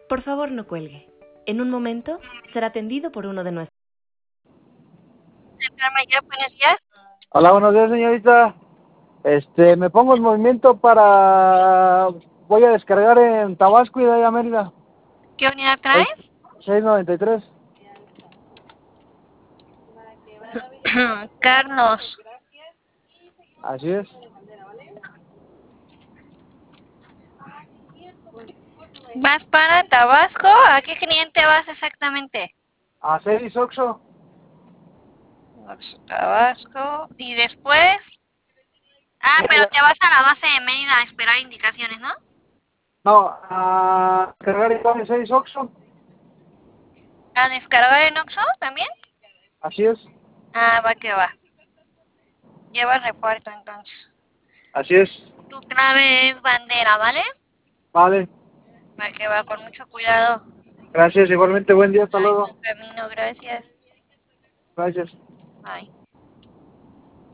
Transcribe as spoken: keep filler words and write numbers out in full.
Por favor, no cuelgue. En un momento será atendido por uno de nuestros... Central Mayor, buenos días. Hola, buenos días, señorita. Este, me pongo en movimiento para... Voy a descargar en Tabasco y de ahí a Mérida. ¿Qué unidad traes? seis noventa y tres. Carlos. Así es. ¿Vas para Tabasco? ¿A qué cliente vas exactamente? A seis Oxxo. Tabasco. ¿Y después? Ah, pero te vas a la base de Mérida a esperar indicaciones, ¿no? No, a descargar igual en seis Oxxo. ¿A descargar en Oxxo también? Así es. Ah, va que va. Lleva repuerto entonces. Así es. Tu clave es bandera, ¿vale? Vale. Va que va, con mucho cuidado. Gracias, igualmente buen día, hasta Ay, luego. buen camino, gracias. Gracias. Bye.